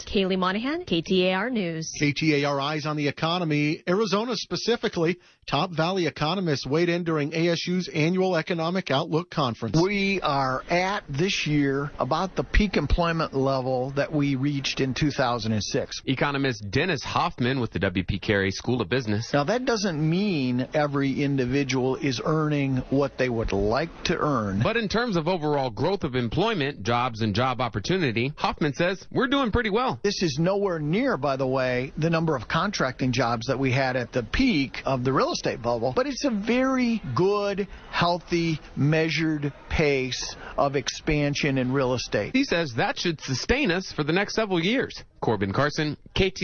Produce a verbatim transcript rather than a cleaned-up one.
Kaylee Monahan, K T A R News. K T A R Eyes on the Economy. Arizona specifically, top Valley economists weighed in during A S U's annual Economic Outlook Conference. We are at this year about the peak employment level that we reached in two thousand six. Economist Dennis Hoffman with the W P Carey School of Business. Now, that doesn't mean every individual is earning what they would like to earn. But in terms of overall growth of employment, jobs, and job opportunity, Hoffman says we're doing pretty well. This is nowhere near, by the way, the number of contracting jobs that we had at the peak of the real estate bubble, but it's a very good, healthy, measured pace of expansion in real estate. He says that should sustain us for the next several years. Corbin Carson, K T